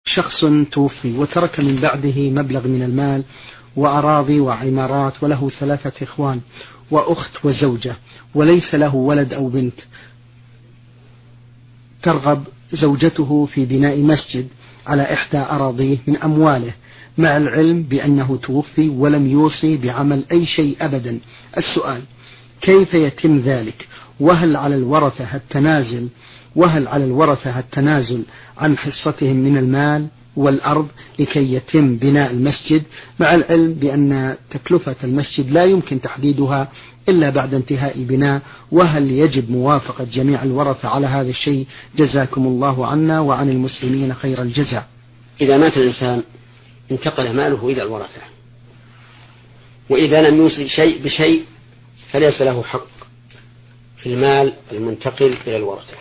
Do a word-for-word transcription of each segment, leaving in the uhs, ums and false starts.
شخص توفي وترك من بعده مبلغ من المال وأراضي وعمارات، وله ثلاثة إخوان وأخت وزوجة، وليس له ولد أو بنت. ترغب زوجته في بناء مسجد على إحدى أراضيه من أمواله، مع العلم بأنه توفي ولم يوصي بعمل أي شيء أبدا. السؤال: كيف يتم ذلك؟ وهل على الورثة التنازل وهل على الورثة التنازل عن حصتهم من المال والأرض لكي يتم بناء المسجد، مع العلم بأن تكلفة المسجد لا يمكن تحديدها إلا بعد انتهاء البناء؟ وهل يجب موافقة جميع الورثة على هذا الشيء؟ جزاكم الله عنا وعن المسلمين خير الجزاء. إذا مات الإنسان انتقل ماله إلى الورثة، وإذا لم يوصي شيء بشيء فليس له حق في المال المنتقل إلى الورثة.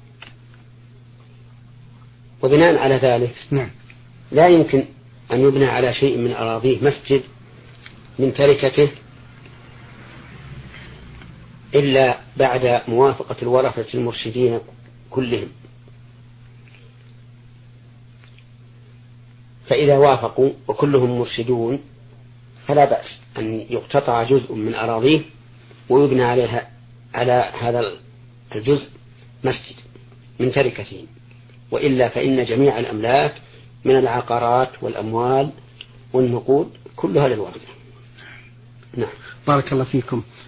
وبناء على ذلك نعم. لا يمكن أن يبنى على شيء من أراضيه مسجد من تركته إلا بعد موافقة الورثة المرشدين كلهم. فإذا وافقوا وكلهم مرشدون فلا بأس أن يقتطع جزء من أراضيه ويبنى عليها على هذا الجزء مسجد من تركته، وإلا فإن جميع الأملاك من العقارات والأموال والنقود كلها للورثة. نعم. بارك الله فيكم.